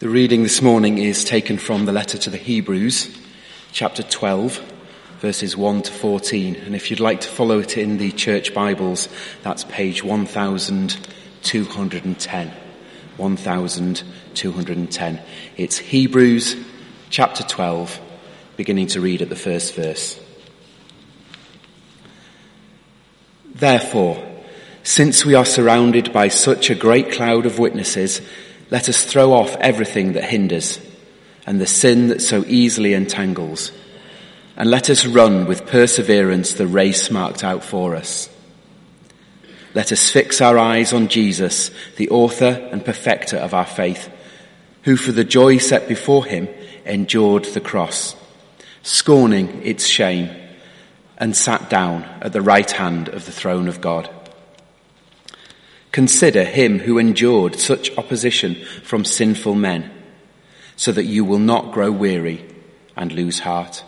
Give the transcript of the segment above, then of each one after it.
The reading this morning is taken from the letter to the Hebrews, chapter 12, verses 1 to 14. And if you'd like to follow it in the church Bibles, that's page 1210. 1210. It's Hebrews, chapter 12, beginning to read at the first verse. Therefore, since we are surrounded by such a great cloud of witnesses, let us throw off everything that hinders and the sin that so easily entangles, and let us run with perseverance the race marked out for us. Let us fix our eyes on Jesus, the author and perfecter of our faith, who for the joy set before him endured the cross, scorning its shame, and sat down at the right hand of the throne of God. Consider him who endured such opposition from sinful men, so that you will not grow weary and lose heart.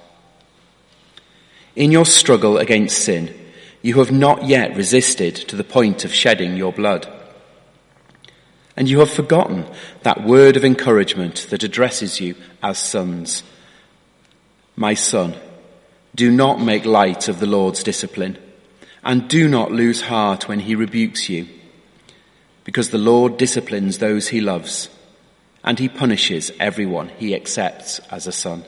In your struggle against sin, you have not yet resisted to the point of shedding your blood. And you have forgotten that word of encouragement that addresses you as sons. My son, do not make light of the Lord's discipline, and do not lose heart when he rebukes you. Because the Lord disciplines those he loves, and he punishes everyone he accepts as a son.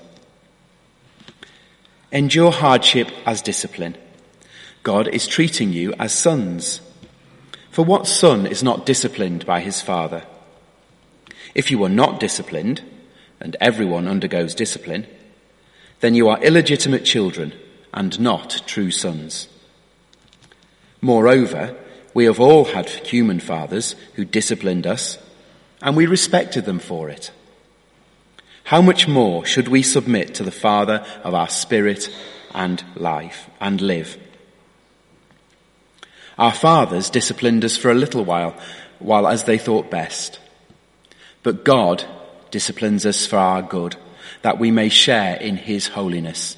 Endure hardship as discipline. God is treating you as sons. For what son is not disciplined by his father? If you are not disciplined, and everyone undergoes discipline, then you are illegitimate children and not true sons. Moreover, we have all had human fathers who disciplined us, and we respected them for it. How much more should we submit to the Father of our spirit and life and live? Our fathers disciplined us for a little while as they thought best. But God disciplines us for our good, that we may share in his holiness.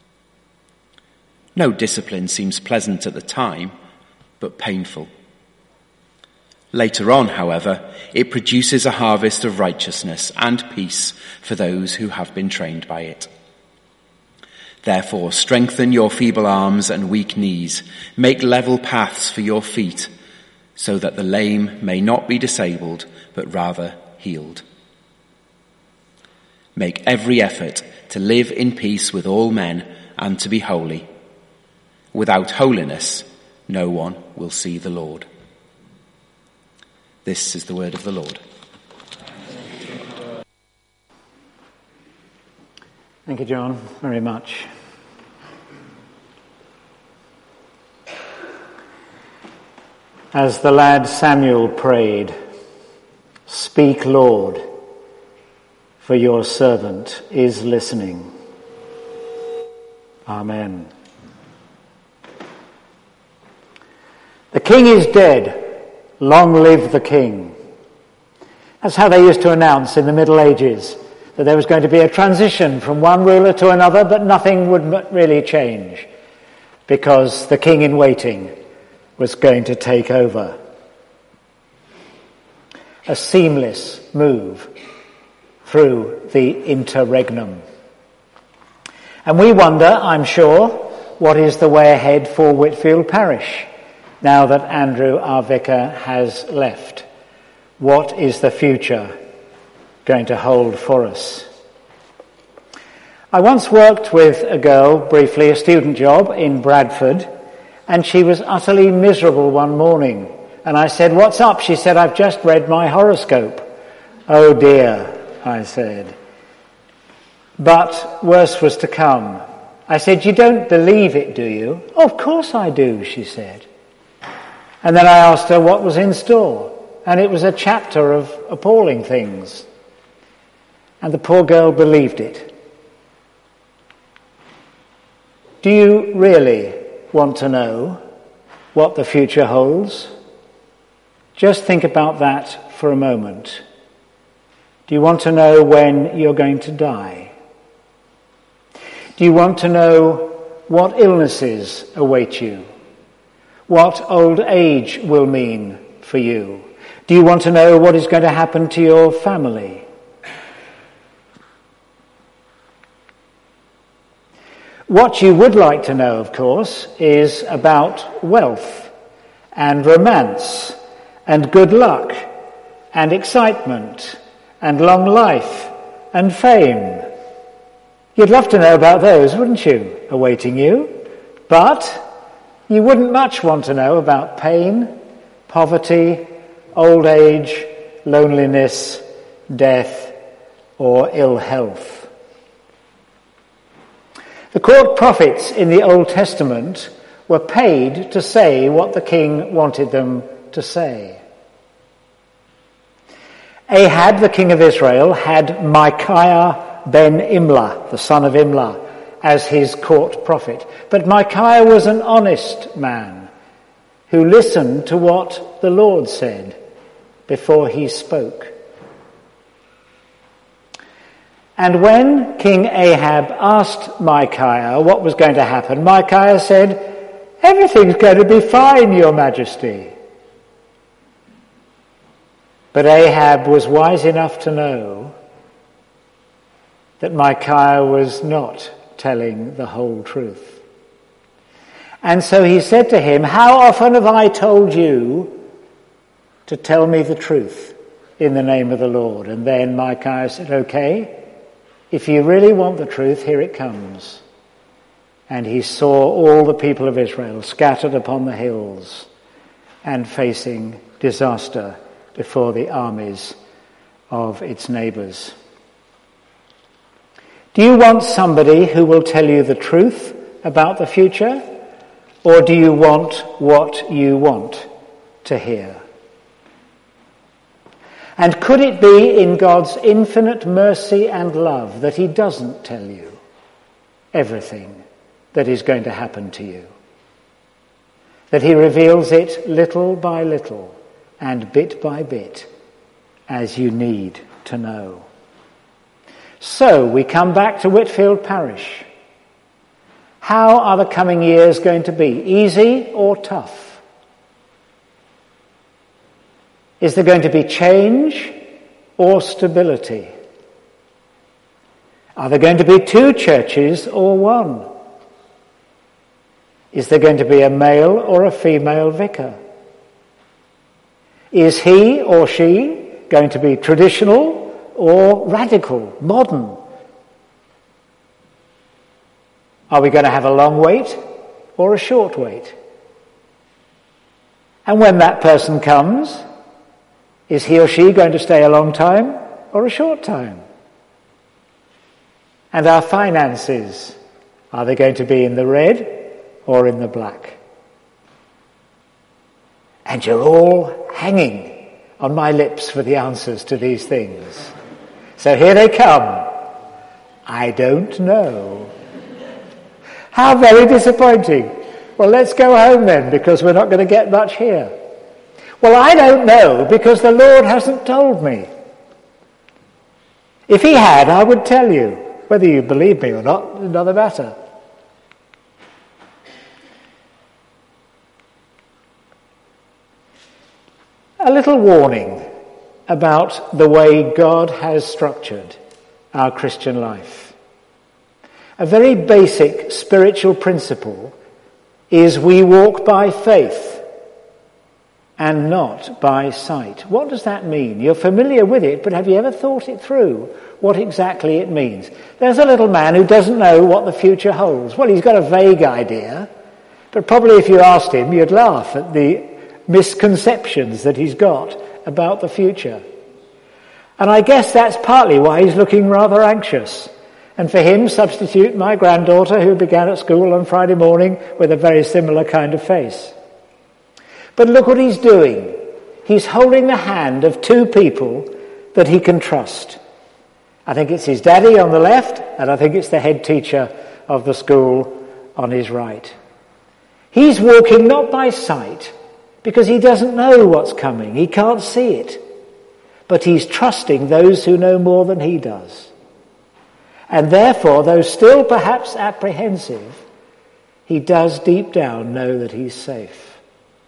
No discipline seems pleasant at the time, but painful. Later on, however, it produces a harvest of righteousness and peace for those who have been trained by it. Therefore, strengthen your feeble arms and weak knees. Make level paths for your feet, so that the lame may not be disabled, but rather healed. Make every effort to live in peace with all men and to be holy. Without holiness, no one will see the Lord. This is the word of the Lord. Thank you, John, very much. As the lad Samuel prayed, "Speak, Lord, for your servant is listening." Amen. The king is dead. Long live the king. That's how they used to announce in the Middle Ages, that there was going to be a transition from one ruler to another, but nothing would really change, because the king in waiting was going to take over. A seamless move through the interregnum. And we wonder, I'm sure, what is the way ahead for Whitfield Parish now that Andrew, our vicar, has left. What is the future going to hold for us? I once worked with a girl, briefly, a student job in Bradford, and she was utterly miserable one morning. And I said, "What's up?" She said, "I've just read my horoscope." "Oh dear," I said. But worse was to come. I said, "You don't believe it, do you?" "Oh, of course I do," she said. And then I asked her what was in store, and it was a chapter of appalling things. And the poor girl believed it. Do you really want to know what the future holds? Just think about that for a moment. Do you want to know when you're going to die? Do you want to know what illnesses await you? What old age will mean for you? Do you want to know what is going to happen to your family? What you would like to know, of course, is about wealth and romance and good luck and excitement and long life and fame. You'd love to know about those, wouldn't you, awaiting you? But you wouldn't much want to know about pain, poverty, old age, loneliness, death, or ill health. The court prophets in the Old Testament were paid to say what the king wanted them to say. Ahab, the king of Israel, had Micaiah ben Imlah, the son of Imlah, as his court prophet. But Micaiah was an honest man who listened to what the Lord said before he spoke. And when King Ahab asked Micaiah what was going to happen, Micaiah said, "Everything's going to be fine, Your Majesty." But Ahab was wise enough to know that Micaiah was not telling the whole truth. And so he said to him, "How often have I told you to tell me the truth in the name of the Lord?" And then Micaiah said, "Okay, if you really want the truth, here it comes." And he saw all the people of Israel scattered upon the hills and facing disaster before the armies of its neighbours. Do you want somebody who will tell you the truth about the future, or do you want what you want to hear? And could it be in God's infinite mercy and love that he doesn't tell you everything that is going to happen to you? That he reveals it little by little and bit by bit as you need to know. So we come back to Whitfield Parish. How are the coming years going to be? Easy or tough? Is there going to be change or stability? Are there going to be two churches or one? Is there going to be a male or a female vicar? Is he or she going to be traditional or radical, modern? Are we going to have a long wait or a short wait? And when that person comes, is he or she going to stay a long time or a short time? And our finances, are they going to be in the red or in the black? And you're all hanging on my lips for the answers to these things. So here they come. I don't know. How very disappointing. Well, let's go home then, because we're not going to get much here. Well, I don't know, because the Lord hasn't told me. If he had, I would tell you. Whether you believe me or not, another matter. A little warning about the way God has structured our Christian life. A very basic spiritual principle is we walk by faith and not by sight. What does that mean? You're familiar with it, but have you ever thought it through, what exactly it means? There's a little man who doesn't know what the future holds. Well, he's got a vague idea, but probably if you asked him, you'd laugh at the misconceptions that he's got about the future. And I guess that's partly why he's looking rather anxious. And for him, substitute my granddaughter who began at school on Friday morning with a very similar kind of face. But look what he's doing. He's holding the hand of two people that he can trust. I think it's his daddy on the left, and I think it's the head teacher of the school on his right. He's walking not by sight, because he doesn't know what's coming. He can't see it. But he's trusting those who know more than he does. And therefore, though still perhaps apprehensive, he does deep down know that he's safe.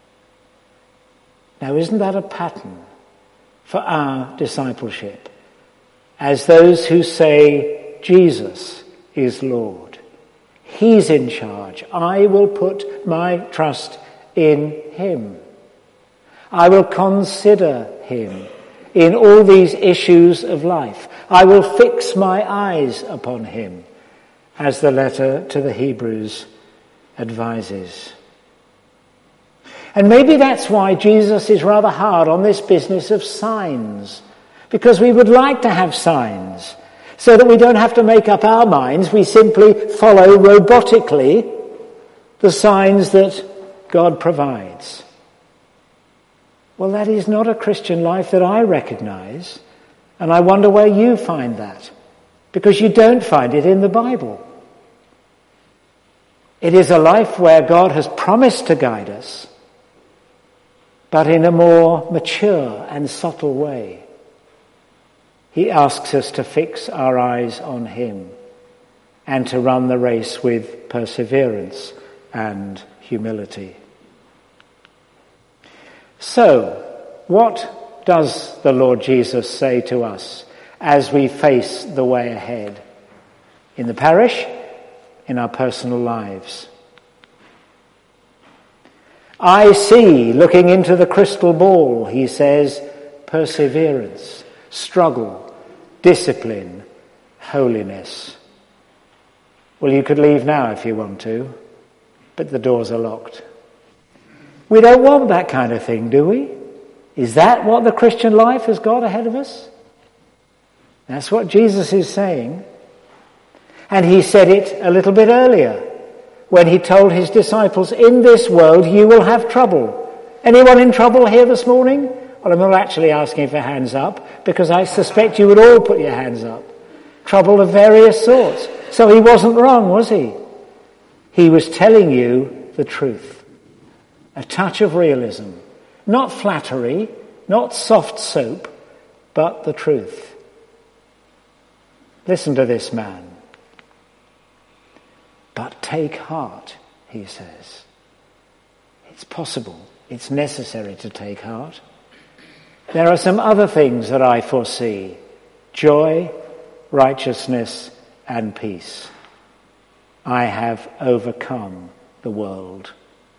Now, isn't that a pattern for our discipleship? As those who say Jesus is Lord. He's in charge. I will put my trust in him. I will consider him in all these issues of life. I will fix my eyes upon him, as the letter to the Hebrews advises. And maybe that's why Jesus is rather hard on this business of signs, because we would like to have signs, so that we don't have to make up our minds. We simply follow robotically the signs that God provides. Well, that is not a Christian life that I recognize, and I wonder where you find that, because you don't find it in the Bible. It is a life where God has promised to guide us, but in a more mature and subtle way. He asks us to fix our eyes on him and to run the race with perseverance and humility. So, what does the Lord Jesus say to us as we face the way ahead? In the parish, in our personal lives. I see, looking into the crystal ball, he says, perseverance, struggle, discipline, holiness. Well, you could leave now if you want to, but the doors are locked. We don't want that kind of thing, do we? Is that what the Christian life has got ahead of us? That's what Jesus is saying. And he said it a little bit earlier when he told his disciples, in this world you will have trouble. Anyone in trouble here this morning? Well, I'm not actually asking for hands up, because I suspect you would all put your hands up. Trouble of various sorts. So he wasn't wrong, was he? He was telling you the truth. A touch of realism. Not flattery, not soft soap, but the truth. Listen to this man. But take heart, he says. It's possible. It's necessary to take heart. There are some other things that I foresee. Joy, righteousness, and peace. I have overcome the world.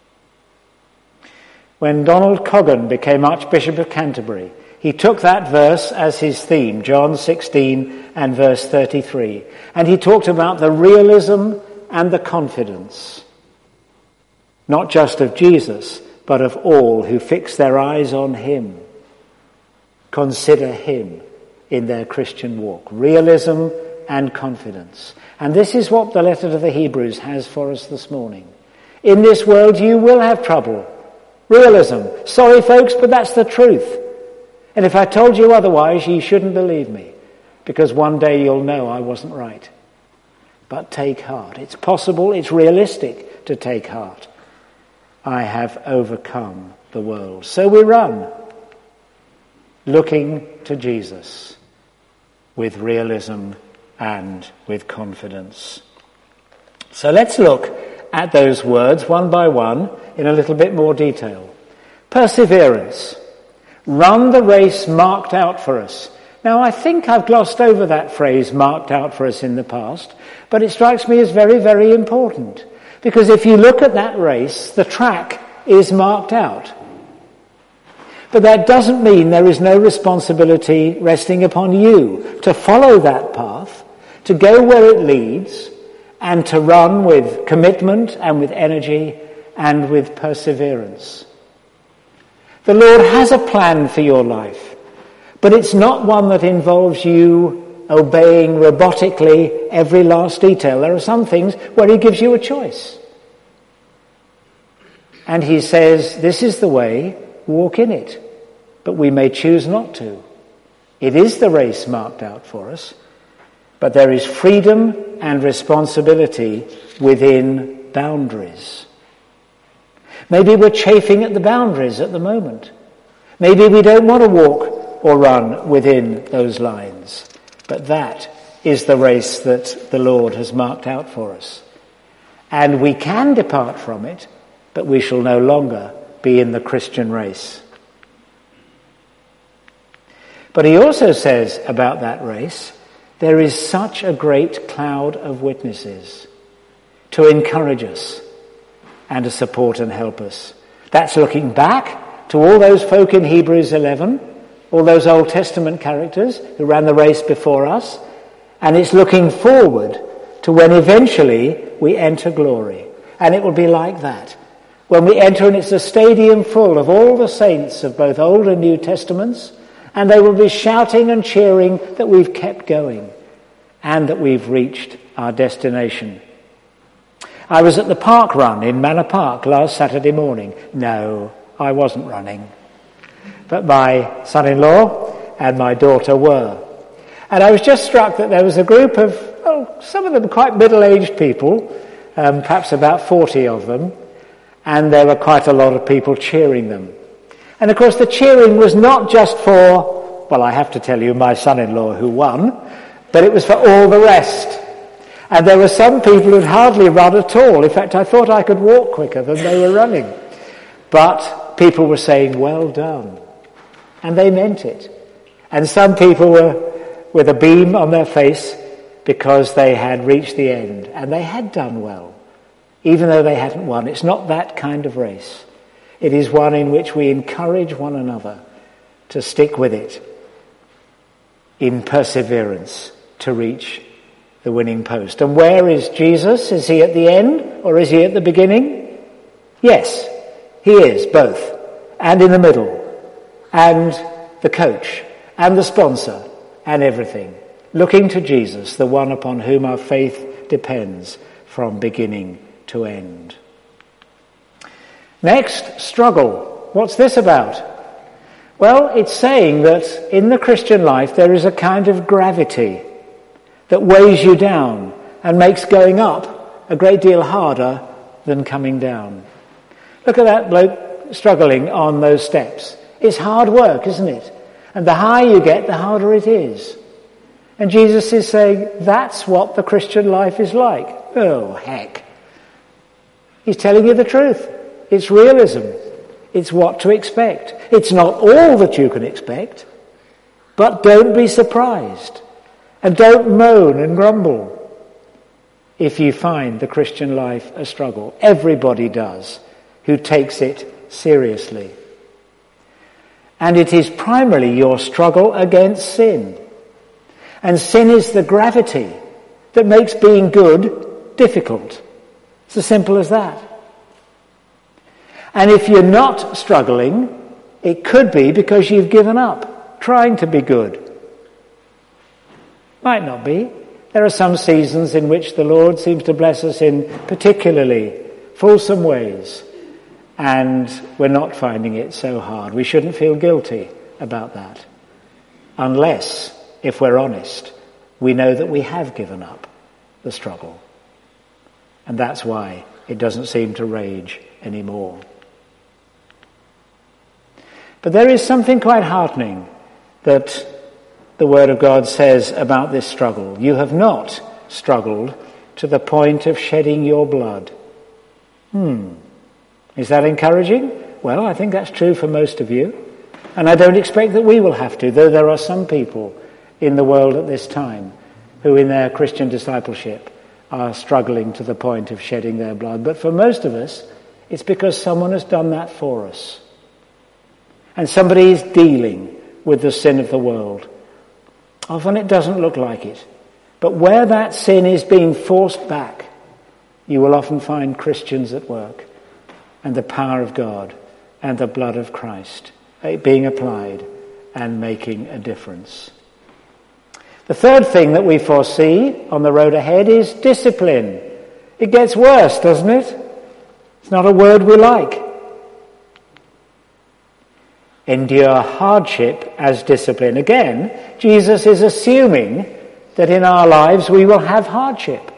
When Donald Coggan became Archbishop of Canterbury, he took that verse as his theme, John 16 and verse 33. And he talked about the realism and the confidence, not just of Jesus, but of all who fix their eyes on him, consider him in their Christian walk. Realism and confidence. And this is what the letter to the Hebrews has for us this morning. In this world you will have trouble. Realism. Sorry folks, but that's the truth. And if I told you otherwise, you shouldn't believe me, because one day you'll know I wasn't right. But take heart. It's possible, it's realistic to take heart. I have overcome the world. So we run, looking to Jesus with realism and with confidence. So let's look at those words one by one in a little bit more detail. Perseverance. Run the race marked out for us. Now, I think I've glossed over that phrase, marked out for us, in the past, but it strikes me as very, very important. Because if you look at that race, the track is marked out. But that doesn't mean there is no responsibility resting upon you to follow that path, to go where it leads, and to run with commitment and with energy and with perseverance. The Lord has a plan for your life, but it's not one that involves you obeying robotically every last detail. There are some things where he gives you a choice. And he says, this is the way, walk in it. But we may choose not to. It is the race marked out for us, but there is freedom and responsibility within boundaries. Maybe we're chafing at the boundaries at the moment. Maybe we don't want to walk or run within those lines. But that is the race that the Lord has marked out for us. And we can depart from it, but we shall no longer be in the Christian race. But he also says about that race, there is such a great cloud of witnesses. to encourage us and to support and help us. That's looking back to all those folk in Hebrews 11, all those Old Testament characters who ran the race before us, and it's looking forward to when eventually we enter glory. And it will be like that. When we enter, and it's a stadium full of all the saints of both Old and New Testaments, and they will be shouting and cheering that we've kept going and that we've reached our destination. I was at the park run in Manor Park last Saturday morning. No, I wasn't running. But my son-in-law and my daughter were. And I was just struck that there was a group of, some of them quite middle-aged people, perhaps about 40 of them, and there were quite a lot of people cheering them. And of course the cheering was not just for, well, I have to tell you, my son-in-law who won, but it was for all the rest. And there were some people who'd hardly run at all. In fact, I thought I could walk quicker than they were running. But people were saying, well done. And they meant it. And some people were with a beam on their face because they had reached the end. And they had done well, even though they hadn't won. It's not that kind of race. It is one in which we encourage one another to stick with it in perseverance to reach the winning post. And where is Jesus? Is he at the end or is he at the beginning? Yes, he is both, and in the middle, and the coach, and the sponsor, and everything. Looking to Jesus, the one upon whom our faith depends from beginning to end. Next, struggle. What's this about? Well, it's saying that in the Christian life there is a kind of gravity that weighs you down and makes going up a great deal harder than coming down. Look at that bloke struggling on those steps. It's hard work, isn't it? And the higher you get, the harder it is. And Jesus is saying, that's what the Christian life is like. Oh, heck. He's telling you the truth. It's realism. It's what to expect. It's not all that you can expect, but don't be surprised. And don't moan and grumble if you find the Christian life a struggle. Everybody does who takes it seriously. And it is primarily your struggle against sin. And sin is the gravity that makes being good difficult. It's as simple as that. And if you're not struggling, it could be because you've given up trying to be good. Might not be. There are some seasons in which the Lord seems to bless us in particularly fulsome ways, and we're not finding it so hard. We shouldn't feel guilty about that. Unless, if we're honest, we know that we have given up the struggle. And that's why it doesn't seem to rage anymore. But there is something quite heartening that the Word of God says about this struggle. You have not struggled to the point of shedding your blood. Is that encouraging? Well, I think that's true for most of you. And I don't expect that we will have to, though there are some people in the world at this time who in their Christian discipleship are struggling to the point of shedding their blood. But for most of us, it's because someone has done that for us. And somebody is dealing with the sin of the world. Often it doesn't look like it. But where that sin is being forced back, you will often find Christians at work, and the power of God and the blood of Christ being applied and making a difference. The third thing that we foresee on the road ahead is discipline. It gets worse, doesn't it? It's not a word we like. Endure hardship as discipline. Again, Jesus is assuming that in our lives we will have hardship.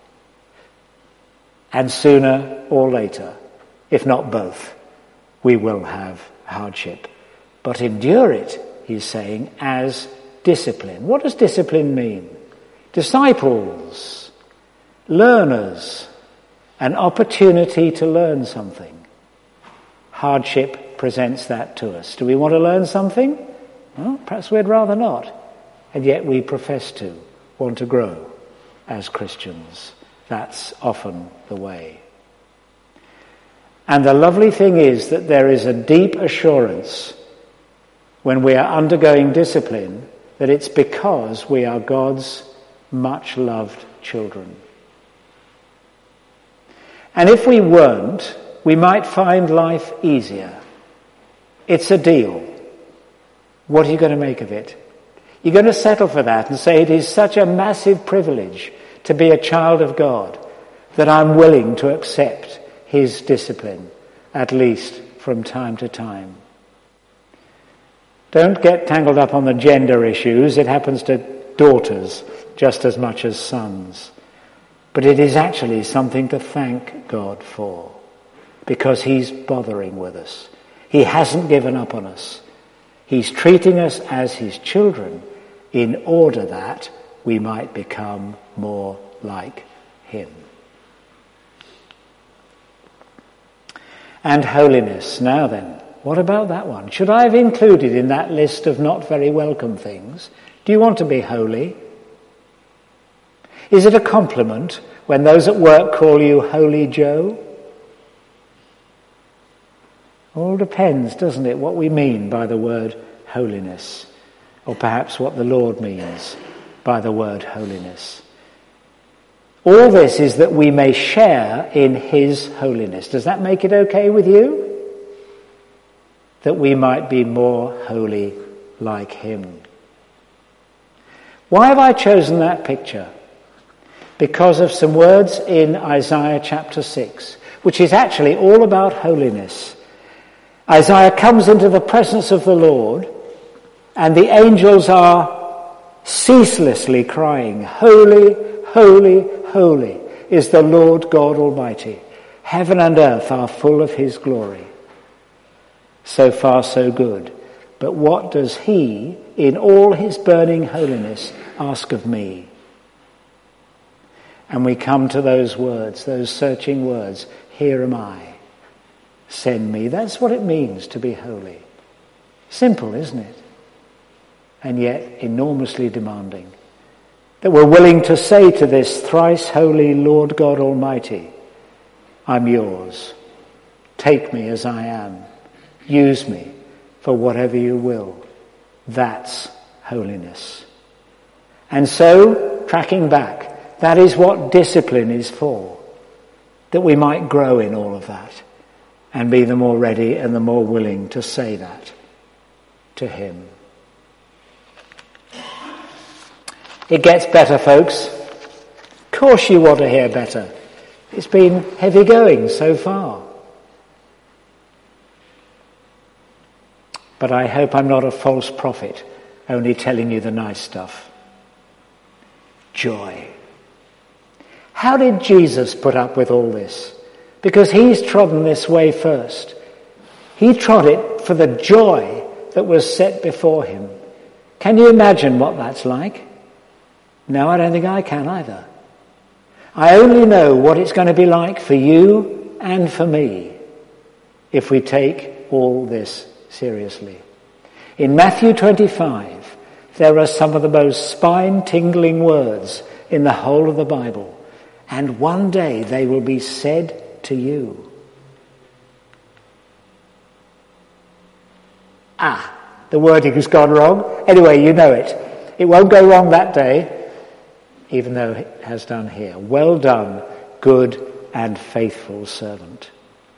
And sooner or later, if not both, we will have hardship. But endure it, he's saying, as discipline. What does discipline mean? Disciples, learners, an opportunity to learn something. Hardship presents that to us. Do we want to learn something? Well, perhaps we'd rather not. And yet we profess to want to grow as Christians. That's often the way. And the lovely thing is that there is a deep assurance when we are undergoing discipline that it's because we are God's much loved children. And if we weren't, we might find life easier. It's a deal. What are you going to make of it? You're going to settle for that and say it is such a massive privilege to be a child of God that I'm willing to accept his discipline, at least from time to time. Don't get tangled up on the gender issues. It happens to daughters just as much as sons. But it is actually something to thank God for, because he's bothering with us. He hasn't given up on us. He's treating us as his children in order that we might become more like him. And holiness. Now then, what about that one? Should I have included in that list of not very welcome things? Do you want to be holy? Is it a compliment when those at work call you Holy Joe? All depends, doesn't it, what we mean by the word holiness, or perhaps what the Lord means by the word holiness. All this is that we may share in his holiness. Does that make it okay with you? That we might be more holy like him. Why have I chosen that picture? Because of some words in Isaiah chapter 6, which is actually all about holiness. Isaiah comes into the presence of the Lord, and the angels are ceaselessly crying, "Holy, holy, holy is the Lord God Almighty. Heaven and earth are full of his glory." So far, so good. But what does he, in all his burning holiness, ask of me? And we come to those words, those searching words, "Here am I. Send me." That's what it means to be holy. Simple, isn't it? And yet enormously demanding. That we're willing to say to this thrice holy Lord God Almighty, "I'm yours. Take me as I am. Use me for whatever you will." That's holiness. And so, tracking back, that is what discipline is for. That we might grow in all of that and be the more ready and the more willing to say that to him. It gets better, folks. Of course you want to hear better. It's been heavy going so far. But I hope I'm not a false prophet, only telling you the nice stuff. Joy. How did Jesus put up with all this? Because he's trodden this way first. He trod it for the joy that was set before him. Can you imagine what that's like? No, I don't think I can either. I only know what it's going to be like for you and for me if we take all this seriously. In Matthew 25, there are some of the most spine-tingling words in the whole of the Bible. And one day they will be said to you. The wording has gone wrong. Anyway, you know it. It won't go wrong that day, even though it has done here. Well done, good and faithful servant.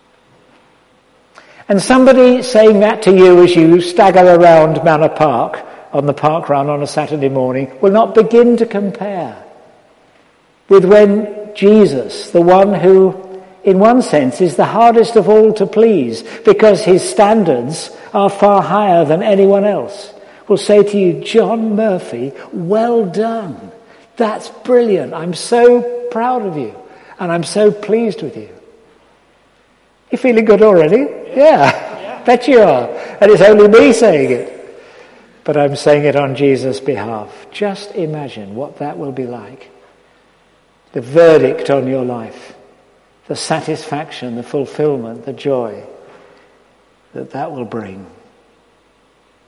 And somebody saying that to you as you stagger around Manor Park on the park run on a Saturday morning will not begin to compare with when Jesus, the one who in one sense is the hardest of all to please because his standards are far higher than anyone else, will say to you, "John Murphy, well done. That's brilliant. I'm so proud of you and I'm so pleased with you." You feeling good already? Yeah. Bet you are. And it's only me saying it. But I'm saying it on Jesus' behalf. Just imagine what that will be like. The verdict on your life. The satisfaction, the fulfillment, the joy that will bring.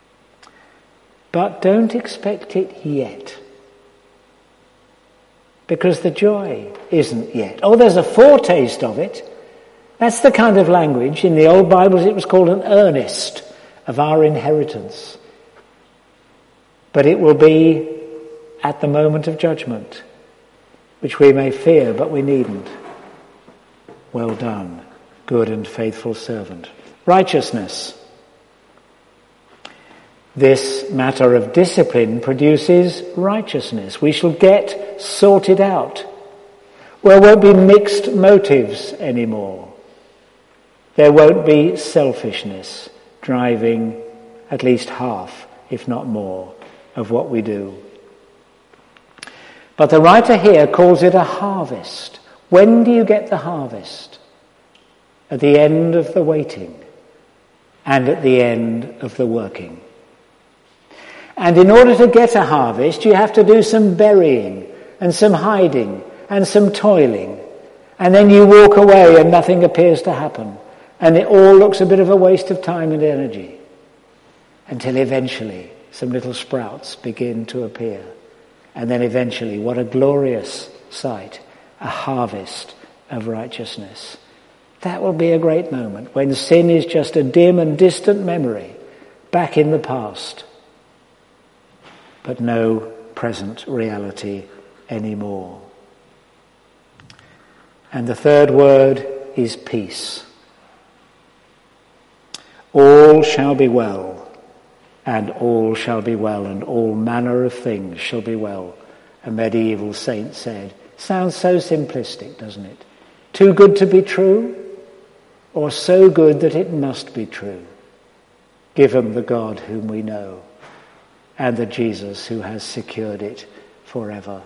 But don't expect it yet. because the joy isn't yet. Oh, there's a foretaste of it. That's the kind of language. In the old Bibles it was called an earnest of our inheritance. But it will be at the moment of judgment, which we may fear, but we needn't. Well done, good and faithful servant. Righteousness. This matter of discipline produces righteousness. We shall get sorted out. There won't be mixed motives anymore. There won't be selfishness driving at least half, if not more, of what we do. But the writer here calls it a harvest. When do you get the harvest? At the end of the waiting and at the end of the working. And in order to get a harvest, you have to do some burying and some hiding and some toiling. And then you walk away and nothing appears to happen. And it all looks a bit of a waste of time and energy. Until eventually some little sprouts begin to appear. And then eventually, what a glorious sight, a harvest of righteousness. That will be a great moment when sin is just a dim and distant memory back in the past, but no present reality anymore. And the third word is peace. All shall be well, and all shall be well, and all manner of things shall be well, a medieval saint said. Sounds so simplistic, doesn't it? Too good to be true, or so good that it must be true, given the God whom we know, and the Jesus who has secured it forever.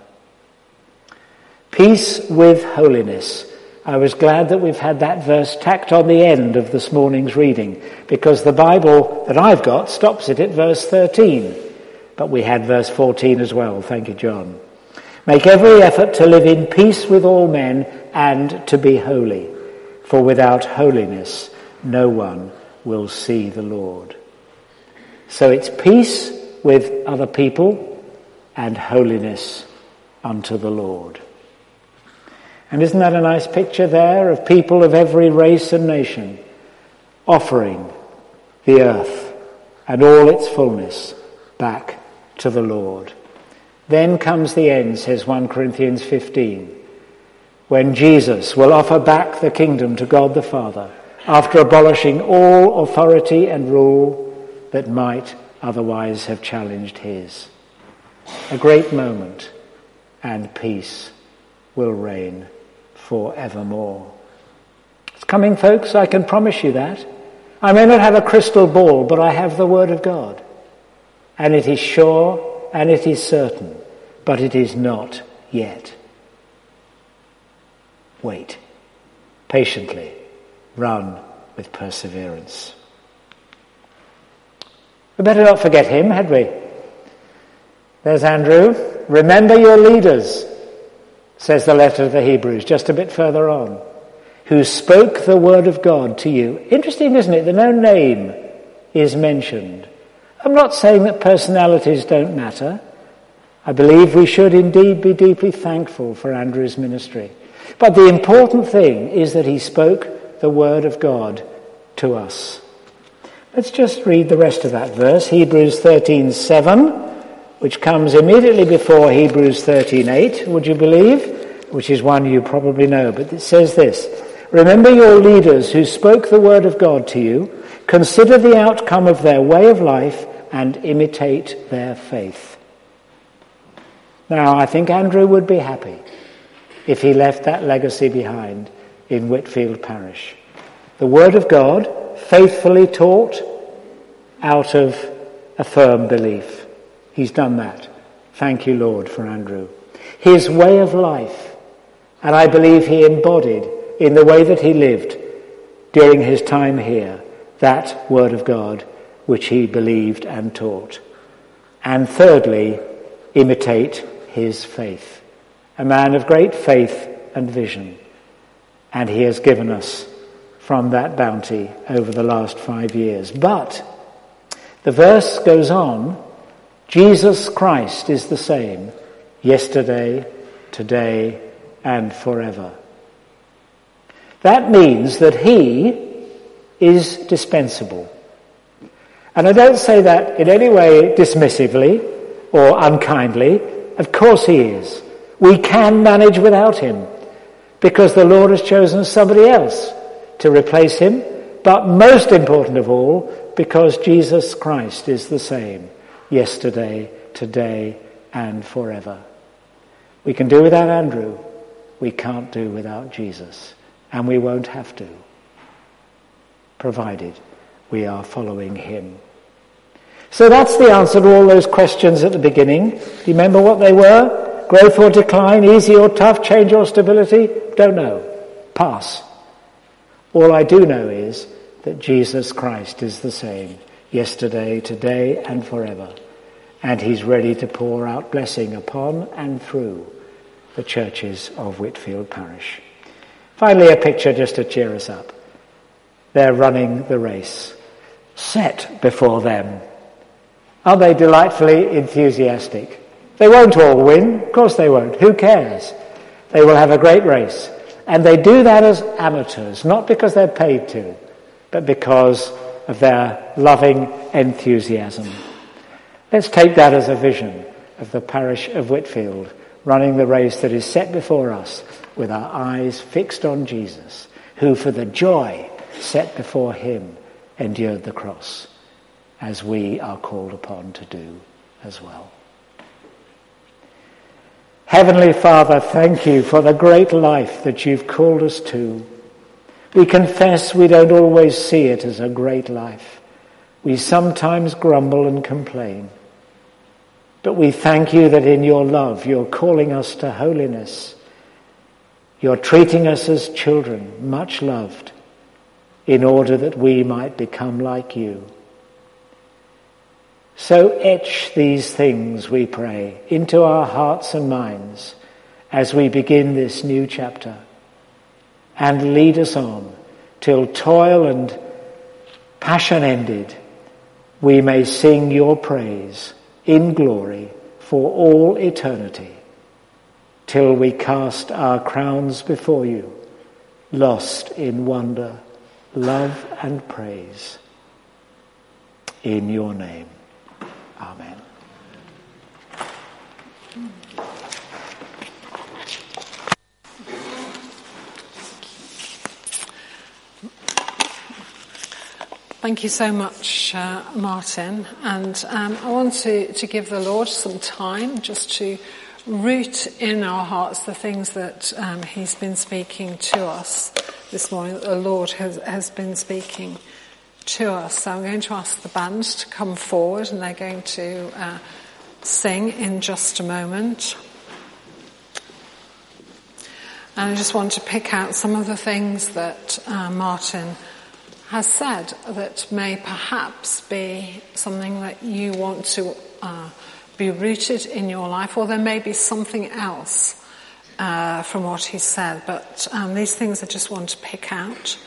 Peace with holiness. I was glad that we've had that verse tacked on the end of this morning's reading, because the Bible that I've got stops it at verse 13. But we had verse 14 as well. Thank you, John. Make every effort to live in peace with all men and to be holy, for without holiness no one will see the Lord. So it's peace with other people and holiness unto the Lord. And isn't that a nice picture there of people of every race and nation offering the earth and all its fullness back to the Lord? Then comes the end, says 1 Corinthians 15, when Jesus will offer back the kingdom to God the Father after abolishing all authority and rule that might otherwise have challenged his. A great moment, and peace will reign forevermore. It's coming, folks, I can promise you that. I may not have a crystal ball, but I have the Word of God. And it is sure and it is certain, but it is not yet. Wait patiently, run with perseverance. We better not forget him, had we? There's Andrew. Remember your leaders, says the letter to the Hebrews, just a bit further on, who spoke the word of God to you. Interesting, isn't it, that no name is mentioned. I'm not saying that personalities don't matter. I believe we should indeed be deeply thankful for Andrew's ministry. But the important thing is that he spoke the word of God to us. Let's just read the rest of that verse, Hebrews 13:7, which comes immediately before Hebrews 13:8, would you believe? Which is one you probably know, but it says this: remember your leaders who spoke the word of God to you, consider the outcome of their way of life and imitate their faith. Now, I think Andrew would be happy if he left that legacy behind in Whitfield Parish. The word of God, faithfully taught out of a firm belief. He's done that. Thank you, Lord, for Andrew. His way of life, and I believe he embodied in the way that he lived during his time here, that word of God which he believed and taught. And thirdly, imitate his faith. A man of great faith and vision. And he has given us from that bounty over the last 5 years. But the verse goes on, Jesus Christ is the same yesterday, today and forever. That means that he is dispensable. And I don't say that in any way dismissively or unkindly. Of course he is. We can manage without him because the Lord has chosen somebody else to replace him. But most important of all, because Jesus Christ is the same yesterday, today, and forever. We can do without Andrew. We can't do without Jesus. And we won't have to, provided we are following him. So that's the answer to all those questions at the beginning. Do you remember what they were? Growth or decline, easy or tough, change or stability? Don't know. Pass. All I do know is that Jesus Christ is the same yesterday, today, and forever. And he's ready to pour out blessing upon and through the churches of Whitfield Parish. Finally, a picture just to cheer us up. They're running the race set before them. Aren't they delightfully enthusiastic? They won't all win. Of course they won't. Who cares? They will have a great race. And they do that as amateurs, not because they're paid to, but because of their loving enthusiasm. Let's take that as a vision of the parish of Whitfield, running the race that is set before us with our eyes fixed on Jesus, who for the joy set before him endured the cross, as we are called upon to do as well. Heavenly Father, thank you for the great life that you've called us to. We confess we don't always see it as a great life. We sometimes grumble and complain. But we thank you that in your love you're calling us to holiness. You're treating us as children, much loved, in order that we might become like you. So etch these things, we pray, into our hearts and minds as we begin this new chapter, and lead us on till toil and passion ended, we may sing your praise in glory for all eternity, till we cast our crowns before you, lost in wonder, love and praise. In your name. Amen. Thank you so much, Martin. And I want to give the Lord some time just to root in our hearts the things that he's been speaking to us this morning, that the Lord has been speaking to us. So I'm going to ask the band to come forward, and they're going to sing in just a moment. And I just want to pick out some of the things that Martin has said that may perhaps be something that you want to be rooted in your life, or there may be something else from what he said. But these things I just want to pick out.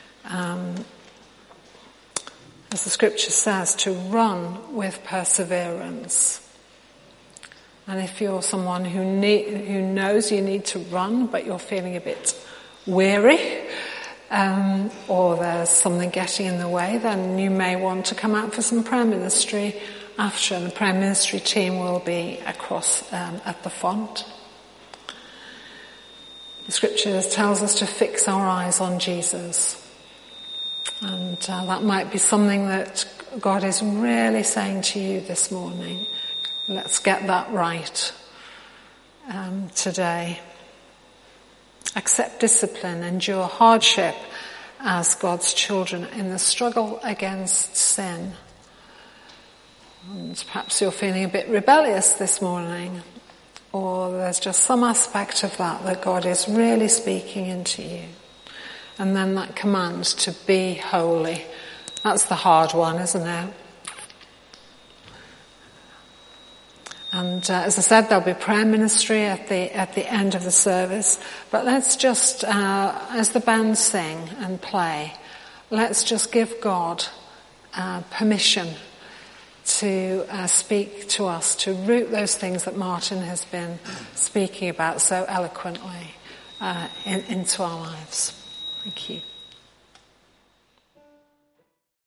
As the scripture says, to run with perseverance. And if you're someone who knows you need to run, but you're feeling a bit weary, or there's something getting in the way, then you may want to come out for some prayer ministry after, and the prayer ministry team will be across at the font. The scripture tells us to fix our eyes on Jesus. And that might be something that God is really saying to you this morning. Let's get that right today. Accept discipline, endure hardship as God's children in the struggle against sin. And perhaps you're feeling a bit rebellious this morning, or there's just some aspect of that God is really speaking into you. And then that command to be holy. That's the hard one, isn't it? And as I said, there'll be prayer ministry at the end of the service. But let's just, as the band sing and play, let's just give God permission to speak to us, to root those things that Martin has been speaking about so eloquently into our lives. Thank you.